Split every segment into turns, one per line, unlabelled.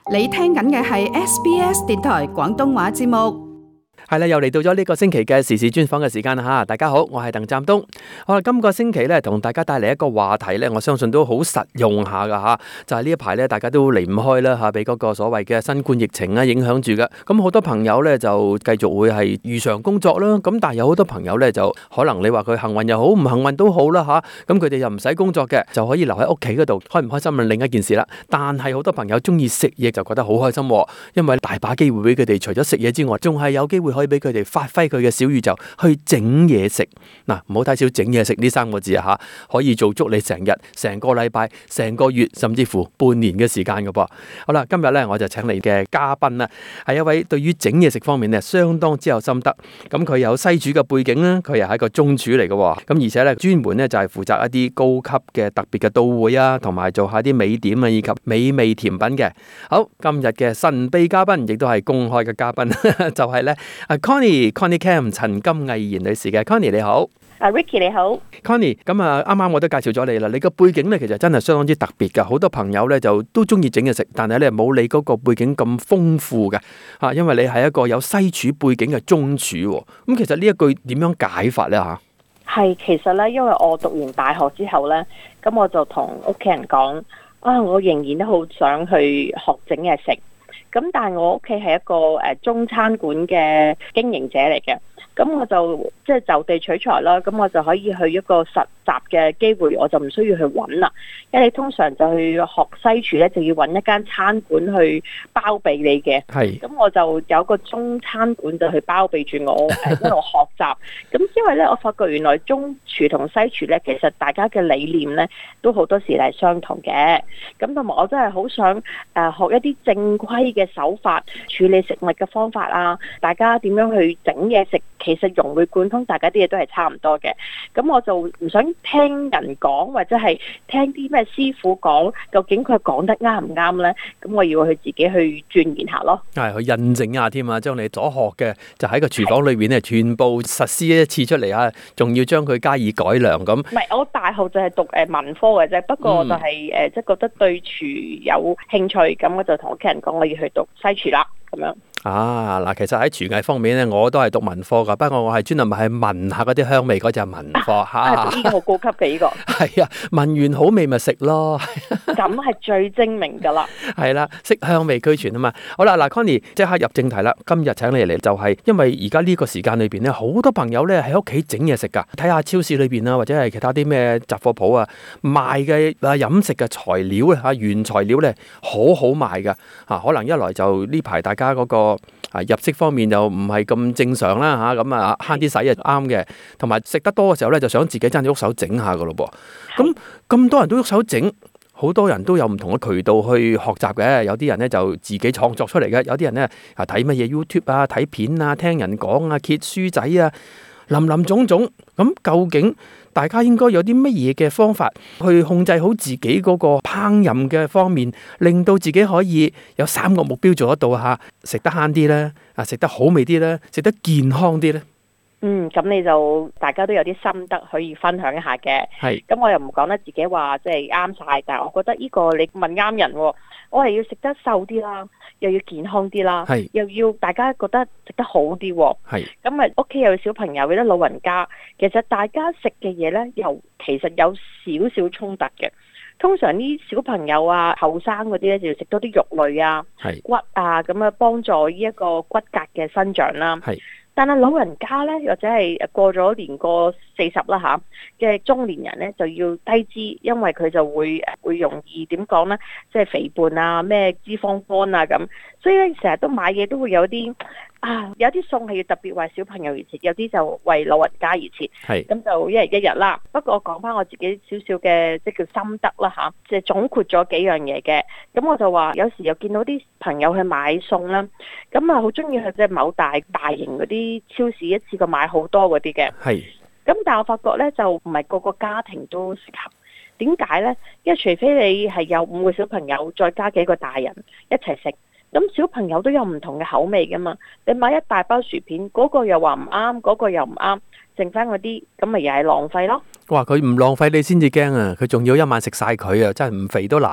你聽緊嘅係 SBS 電台廣東話節目。
係啦，又嚟到咗呢個星期嘅時事專訪嘅時間啦吓！大家好，我係鄧湛東。好啦，今個星期咧同大家帶嚟一個話題咧，我相信都好實用下噶吓，就係呢一排咧，大家都離唔開啦吓，俾嗰個所謂嘅新冠疫情啊影響住嘅。咁好多朋友咧就繼續會係如常工作啦。咁但係有好多朋友咧就可能你話佢幸運又好，唔幸運都好啦吓。咁佢哋又唔使工作嘅，就可以留喺屋企嗰度，開唔開心係另一件事啦。但係好多朋友中意食嘢就覺得好開心，因為大把機會俾佢哋，除咗食嘢之外，仲係有機會可以俾佢哋發揮佢嘅小宇宙去整嘢食。嗱，唔好睇少整嘢食呢三個字啊吓，可以做足你成日、成個禮拜、成個月，甚至乎半年嘅時間嘅噃。好啦，今日咧我就請嚟嘅嘉賓啦，係一位對於整嘢食方面咧相當之有心得。咁佢有西廚嘅背景啦，佢又係一個中廚嚟嘅。咁而且咧專門咧就係負責一啲高級嘅特別嘅到會啊，同埋做下啲美點啊，以及美味甜品嘅。好，今日嘅神秘嘉賓亦都係公開嘅嘉賓，就係咧Connie Cam 陳金毅賢女士嘅。 Connie 你好。
Ricky 你好。
Connie， 咁啊啱啱我都介紹咗你啦，你個背景咧其實真係相當之特別噶，好多朋友咧就都中意整嘢食，但係咧冇你嗰個背景咁豐富嘅吓，因為你係一個有西廚背景嘅中廚。咁其實呢一句點樣解法咧吓？
係，其實咧，因為我讀完大學之後咧，咁我就同屋企人講啊，我仍然都好想去學整嘢食。咁但係我屋企係一個中餐館嘅經營者嚟嘅，咁我就即係就地取材啦，咁我就可以去一個實習嘅機會，我就唔需要去揾啦。因為你通常就去學西廚咧，就要揾一間餐館去包庇你嘅。係。咁我就有個中餐館就去包庇住我一路學習。咁因為咧，我發覺原來中廚同西廚咧，其實大家嘅理念咧都好多時係相同嘅。咁同埋我真係好想學一啲正規嘅手法處理食物嘅方法啊，大家點樣去整嘢食，其實融會貫通，大家啲嘢都係差唔多嘅。咁我就唔想聽人講，或者係聽啲咩師傅講，究竟佢講得啱唔啱呢？咁我要去自己去鑽研下咯。係
去印證下添啊，將你所學嘅就喺個廚房裏邊咧，全部實施一次出嚟啊，仲要將佢加以改良咁。唔
係，我大學就係讀文科嘅啫，不過我就係即係覺得對廚有興趣，咁我就同屋企人講我要去讀西廚啦，咁樣。
嗱，其實喺廚藝方面咧，我都係讀文科噶，不過我係專門係聞下嗰啲香味嗰隻文科吓。
呢個好高級嘅呢個。係
啊，聞完好味咪食咯。
咁係最精明噶啦。係
啦，色香味俱全啊嘛。好啦，嗱 Connie 即刻入正題啦。今日請你嚟就係因為而家呢個時間裏邊咧，好多朋友咧喺屋企整嘢食噶。睇下超市裏邊啊，或者係其他啲咩雜貨鋪啊，賣嘅飲食嘅材料咧原材料咧好好賣噶。可能一來就呢排大家嗰個入息方面又唔係咁正常啦吓，咁慳啲使啊啱嘅，同埋食得多嘅時候咧，就想自己真係喐手整下噶咯噃。咁多人都喐手整，好多人都有唔同嘅渠道去學習嘅。有啲人咧就自己創作出嚟嘅，有啲人咧睇乜嘢 YouTube 啊、睇片啊、聽人講啊、揭書仔啊，林林總總。咁究竟大家應該有啲乜嘢嘅方法去控制好自己嗰個烹飪嘅方面，令到自己可以有3個目標做得到吓，食得慳啲咧，食得好味啲咧，食得健康啲咧。
咁你就大家都有啲心得可以分享一下嘅。係。咁我又唔講得自己話即係啱晒，但係我覺得呢個你問啱人喎。我係要食得瘦啲啦，又要健康啲啦，又要大家覺得食得好啲喎。咁屋企有小朋友，有啲老人家，其實大家食嘅嘢呢，又其實有少少衝突嘅。通常啲小朋友啊、後生嗰啲呢，就要食多啲肉類啊、骨啊，咁幫助呢一個骨骼嘅生長啦。但係老人家呢，或者係過咗年過40啦嘅中年人呢，就要低脂，因為佢就會容易點講呢，即係肥胖啊、咩脂肪肝啊咁，所以咧成日都買嘢都會有啲有啲餸係要特別為小朋友而設，有啲就為老人家而設，咁就一日一日啦。不過我講翻我自己少少嘅即係叫心得啦即係總括咗幾樣嘢嘅。咁我就話有時又見到啲朋友去買餸啦，咁好中意去即係某大型嗰啲超市一次過買好多嗰啲嘅。咁但係我發覺咧就唔係個個家庭都適合。點解咧？因為除非你係有5個小朋友，再加幾個大人一齊食。咁小朋友都有唔同嘅口味噶嘛，你買一大包薯片，嗰個又話唔啱，嗰個又唔啱，剩翻嗰啲，咁咪又係浪費咯。
哇！佢唔浪費你先至驚啊，佢仲要一晚食晒佢啊，真係唔肥都難啊。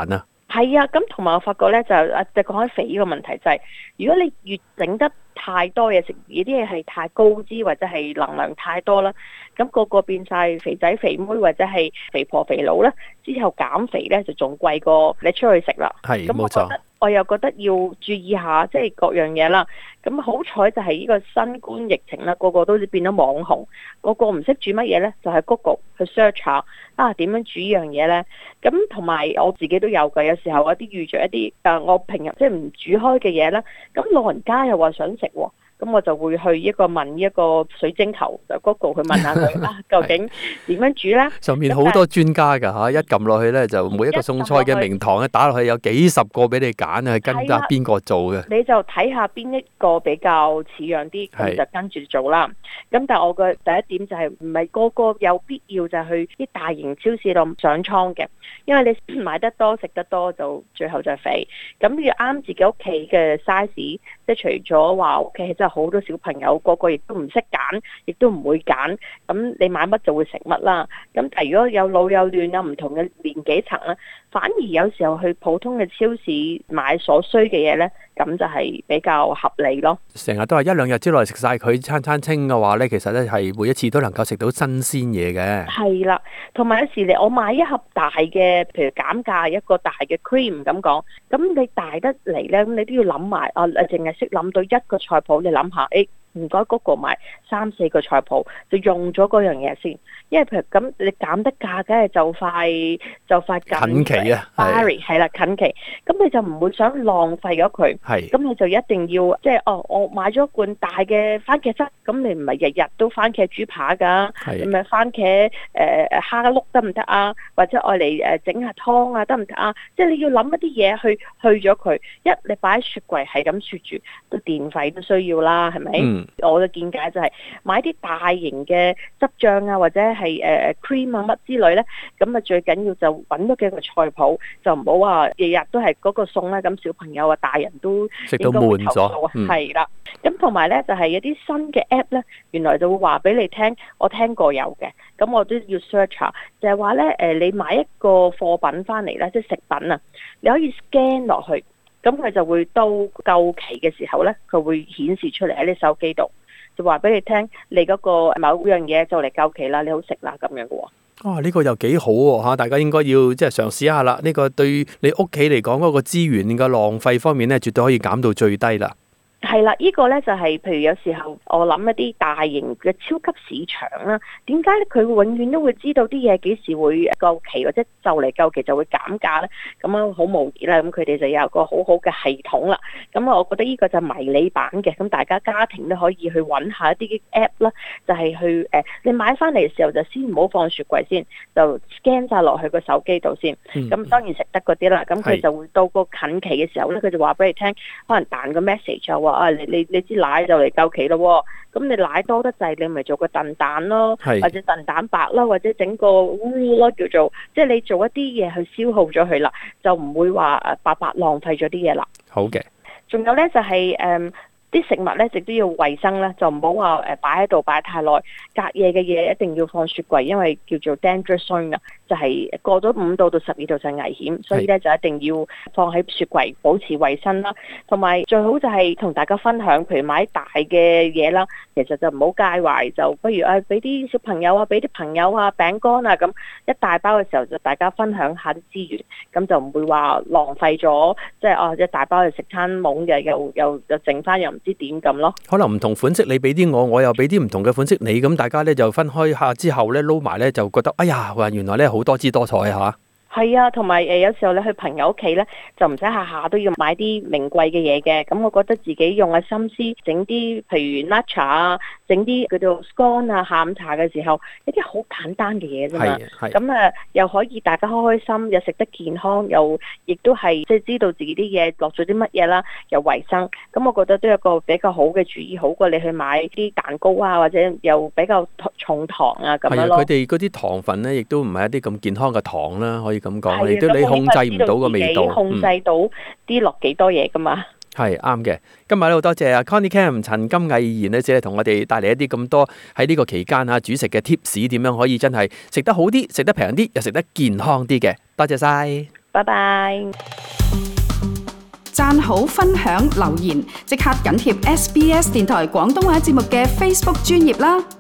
係啊，咁同埋我發覺咧就講起肥呢個問題就係，如果你越整得太多嘢食，呢啲嘢係太高脂或者係能量太多啦，咁個個變晒肥仔肥妹或者係肥婆肥佬咧，之後減肥咧就仲貴過你出去食啦。
係，
咁
冇錯。
我又覺得要注意下，即係各樣嘢啦。咁好彩就係呢個新冠疫情啦，個個都變咗網紅，個個唔識煮乜嘢咧，就係 Google 去 search 下點樣煮呢樣嘢咧。咁同埋我自己都有嘅，有時候遇着一啲我平日即係唔煮開嘅嘢啦，咁老人家又話想食喎。咁我就會去問一個水晶球，就 Google 去問下佢究竟點樣煮咧？
上面好多專家㗎嚇，一撳落去咧就每一個餸菜嘅名堂咧打落去有幾十個俾你揀啊，跟下邊個做嘅？你
就睇下邊一個比較似樣啲，咁就跟住做啦。咁但係我嘅第一點就係唔係個個有必要就去啲大型超市度上倉嘅，因為你買得多食得多就最後就肥。咁要啱自己屋企嘅 size，即係除咗話屋企真係好多小朋友，個個亦都唔識揀，亦都唔會揀。咁你買乜就會食乜啦。咁但係如果有老有嫩有唔同嘅年紀層咧，反而有時候去普通嘅超市買所需嘅嘢咧，咁就係比較合理咯。
成日都係一兩日之內食晒佢餐餐清嘅話咧，其實咧係每一次都能夠食到新鮮嘢嘅。係
啦，同埋有時我買一盒大嘅，譬如減價一個大嘅 cream 咁講，咁你大得嚟咧，咁你都要諗埋淨係識諗到一個菜譜，你諗下，唔該 Google 買3-4個菜譜，就用咗嗰樣嘢先。因為譬如咁，你減得價，梗係就快
近期啊，
係啦，近期，咁你就唔會想浪費咗佢。係，咁你就一定要即係我買咗一罐大嘅番茄汁，咁你唔係日日都番茄豬扒㗎，咁咪番茄蝦碌得唔得啊？或者愛嚟整下湯啊，得唔得啊？即係你要諗一啲嘢去咗佢。你擺喺雪櫃係咁雪住，都電費都需要啦，係咪？我嘅見解就係買啲大型嘅汁醬啊，或者係cream 啊乜之類咧，咁啊最緊要就揾多幾個菜譜，就唔好話日日都係嗰個餸咧，咁小朋友啊大人都
食到悶咗。
係啦，咁同埋咧就係有啲新嘅 app 咧，原來就會話俾你聽，我聽過有嘅，咁我都要 search 下，就係話咧你買一個貨品翻嚟咧，即係食品啊，你可以 scan 落去。咁佢就會到夠期嘅時候咧，佢會顯示出嚟喺你手機度，就話俾你聽，你嗰個某樣嘢就嚟夠期啦，你好食啦咁樣嘅喎。
呢個又幾好喎嚇！大家應該要即係嘗試一下啦。呢個對你屋企嚟講嗰個資源嘅浪費方面咧，絕對可以減到最低啦。
係啦，呢個咧就係譬如有時候我諗一啲大型嘅超級市場啦，點解咧佢永遠都會知道啲嘢幾時會夠期，或者就嚟夠期就會減價咧？咁樣好無疑啦，咁佢哋就有個好好嘅系統啦。咁我覺得呢個就迷你版嘅，咁大家家庭都可以去揾下一啲 app 啦，就係去你買翻嚟嘅時候就先唔好放雪櫃先，就 scan 晒落去個手機度先。咁當然食得嗰啲啦，咁佢就會到個近期嘅時候咧，佢就話俾你聽，可能彈個 message 就話你支奶就嚟夠期咯，咁你奶多得滯，你咪做個燉蛋咯，或者燉蛋白啦，或者整個烏咯，叫做即係你做一啲嘢去消耗咗佢啦，就唔會話白白浪費咗啲嘢啦。
好嘅，
仲有咧就係啲食物咧，亦都要衛生咧，就唔好話擺喺度擺太耐，隔夜嘅嘢一定要放雪櫃，因為叫做 dangerous zone 啊，就係過咗5度到12度就危險，所以咧就一定要放喺雪櫃，保持衛生啦。同埋最好就係同大家分享，譬如買大嘅嘢啦，其實就唔好介懷，就不如俾啲小朋友啊，俾啲朋友啊餅乾啊咁一大包嘅時候，就大家分享下啲資源，咁就唔會話浪費咗，即係一大包去食餐懵嘅，又剩翻又唔知點咁咯。可能唔同款式你俾啲我又俾啲唔同嘅款式你，咁大家咧就分開下之後咧撈埋咧就覺得哎呀，原來咧好多姿多彩嚇。係啊，同埋有時候你去朋友屋企咧，就唔使下下都要買啲名貴嘅嘢嘅。咁我覺得自己用下心思整啲，譬如 matcha 啊，整啲叫做 scone 啊，下午茶嘅時候，一啲好簡單嘅嘢啫嘛。咁又可以大家開開心，又食得健康，又亦都係即係知道自己啲嘢落咗啲乜嘢啦，又衞生。咁我覺得都有個比較好嘅主意，好過你去買啲蛋糕啊，或者又比較重糖啊咁樣咯。佢哋嗰啲糖分咧，亦都唔係一啲咁健康嘅糖啦，可以咁講，你都你控制唔到個味道，控制到啲落幾多嘢噶嘛。係啱嘅。今日咧好多謝阿 Connie Cam 陳金毅然咧，只係同我哋帶嚟一啲咁多喺呢個期間煮食嘅 tips，點樣可以真係食得好啲、食得平啲、又食得健康啲嘅。多謝晒。 拜拜。
讚好、分享、留言，即刻緊貼SBS 電台廣東話節目嘅 Facebook 專頁啦！